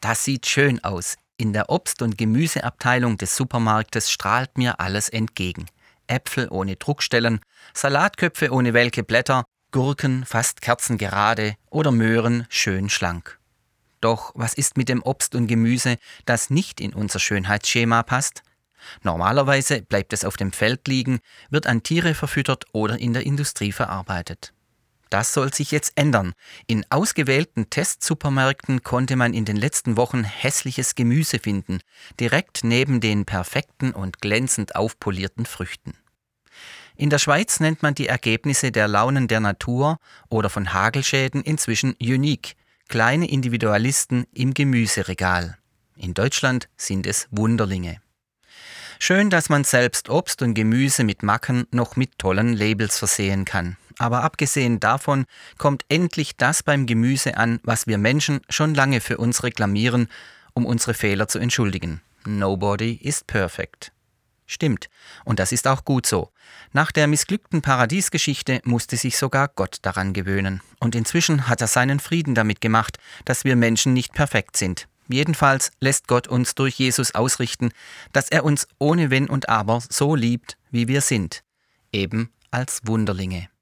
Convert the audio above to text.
Das sieht schön aus. In der Obst- und Gemüseabteilung des Supermarktes strahlt mir alles entgegen. Äpfel ohne Druckstellen, Salatköpfe ohne welke Blätter, Gurken fast kerzengerade oder Möhren schön schlank. Doch was ist mit dem Obst und Gemüse, das nicht in unser Schönheitsschema passt? Normalerweise bleibt es auf dem Feld liegen, wird an Tiere verfüttert oder in der Industrie verarbeitet. Das soll sich jetzt ändern. In ausgewählten Testsupermärkten konnte man in den letzten Wochen hässliches Gemüse finden, direkt neben den perfekten und glänzend aufpolierten Früchten. In der Schweiz nennt man die Ergebnisse der Launen der Natur oder von Hagelschäden inzwischen unique, kleine Individualisten im Gemüseregal. In Deutschland sind es Wunderlinge. Schön, dass man selbst Obst und Gemüse mit Macken noch mit tollen Labels versehen kann. Aber abgesehen davon kommt endlich das beim Gemüse an, was wir Menschen schon lange für uns reklamieren, um unsere Fehler zu entschuldigen. Nobody is perfect. Stimmt. Und das ist auch gut so. Nach der missglückten Paradiesgeschichte musste sich sogar Gott daran gewöhnen. Und inzwischen hat er seinen Frieden damit gemacht, dass wir Menschen nicht perfekt sind. Jedenfalls lässt Gott uns durch Jesus ausrichten, dass er uns ohne Wenn und Aber so liebt, wie wir sind. Eben als Wunderlinge.